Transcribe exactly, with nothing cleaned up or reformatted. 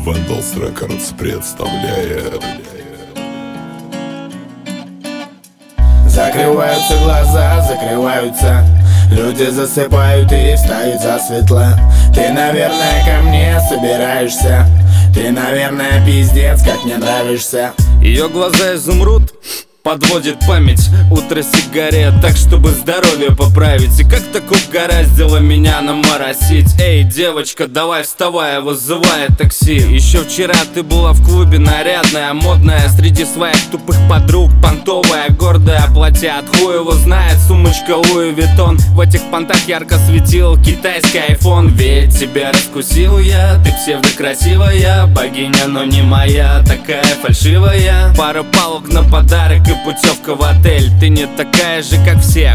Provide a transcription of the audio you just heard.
Vandals Records представляет. Закрываются глаза, закрываются, люди засыпают и встают засветло. Ты, наверное, ко мне собираешься, ты, наверное, пиздец, как мне нравишься. Ее глаза изумруд, подводит память. Утро сигарет, так чтобы здоровье поправить. И как так угораздило меня наморосить? Эй, девочка, давай вставай, вызывай такси. Еще вчера ты была в клубе нарядная, модная, среди своих тупых подруг, понтовая, гордая, платье от хуя его знает, сумочка Луи Виттон. В этих понтах ярко светил китайский айфон. Ведь тебя раскусил я, ты псевдокрасивая, богиня, но не моя, такая фальшивая. Пара палок на подарок и путевка в отель. Ты не такая же, как все.